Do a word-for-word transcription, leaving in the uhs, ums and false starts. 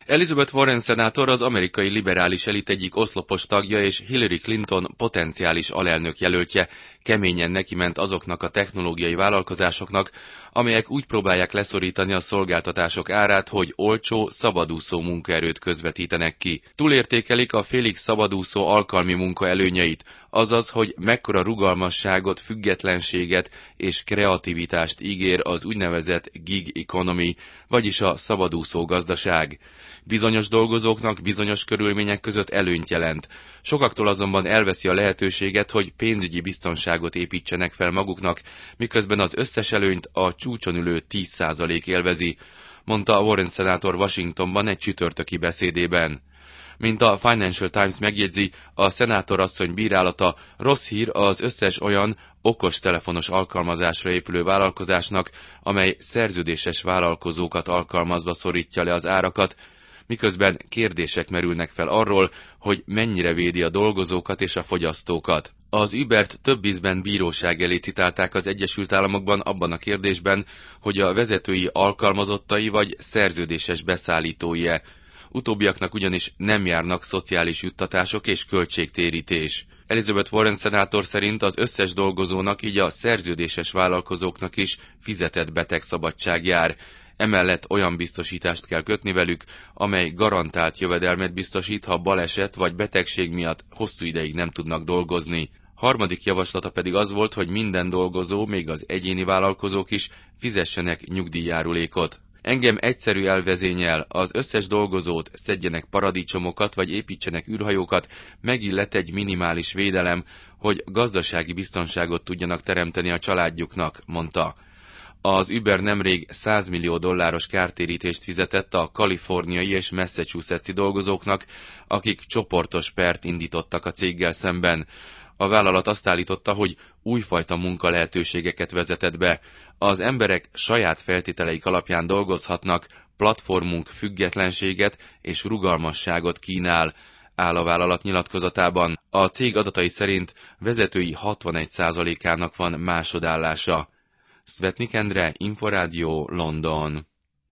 Elizabeth Warren szenátor az amerikai liberális elit egyik oszlopos tagja és Hillary Clinton potenciális alelnök jelöltje, keményen nekiment azoknak a technológiai vállalkozásoknak, amelyek úgy próbálják leszorítani a szolgáltatások árát, hogy olcsó, szabadúszó munkaerőt közvetítenek ki. Túlértékelik a félig szabadúszó alkalmi munka előnyeit, azaz, hogy mekkora rugalmasságot, függetlenséget és kreativitást ígér az úgynevezett gig economy, vagyis a szabadúszó gazdaság. Bizonyos dolgozóknak bizonyos körülmények között előnyt jelent. Sokaktól azonban elveszi a lehetőséget, hogy pénzügyi biztonságot építsenek fel maguknak, miközben az összes előnyt a csúcson ülő tíz százalék élvezi, mondta Warren szenátor Washingtonban egy csütörtöki beszédében. Mint a Financial Times megjegyzi, a szenátor asszony bírálata rossz hír az összes olyan okos telefonos alkalmazásra épülő vállalkozásnak, amely szerződéses vállalkozókat alkalmazva szorítja le az árakat, miközben kérdések merülnek fel arról, hogy mennyire védi a dolgozókat és a fogyasztókat. Az Ubert több ízben bíróság elé citálták az Egyesült Államokban abban a kérdésben, hogy a vezetői alkalmazottai vagy szerződéses beszállítói-e. Utóbbiaknak ugyanis nem járnak szociális juttatások és költségtérítés. Elizabeth Warren szenátor szerint az összes dolgozónak, így a szerződéses vállalkozóknak is fizetett betegszabadság jár. Emellett olyan biztosítást kell kötni velük, amely garantált jövedelmet biztosít, ha baleset vagy betegség miatt hosszú ideig nem tudnak dolgozni. Harmadik javaslata pedig az volt, hogy minden dolgozó, még az egyéni vállalkozók is fizessenek nyugdíjjárulékot. Engem egyszerű elvezényel, az összes dolgozót, szedjenek paradicsomokat vagy építsenek űrhajókat, megillet egy minimális védelem, hogy gazdasági biztonságot tudjanak teremteni a családjuknak, mondta. Az Uber nemrég száz millió dolláros kártérítést fizetett a kaliforniai és massachusettsi dolgozóknak, akik csoportos pert indítottak a céggel szemben. A vállalat azt állította, hogy újfajta munkalehetőségeket vezetett be. Az emberek saját feltételeik alapján dolgozhatnak, platformunk függetlenséget és rugalmasságot kínál, áll a vállalat nyilatkozatában. A cég adatai szerint vezetői hatvanegy százalékának van másodállása. Szvetnik Endre, Inforádió, London.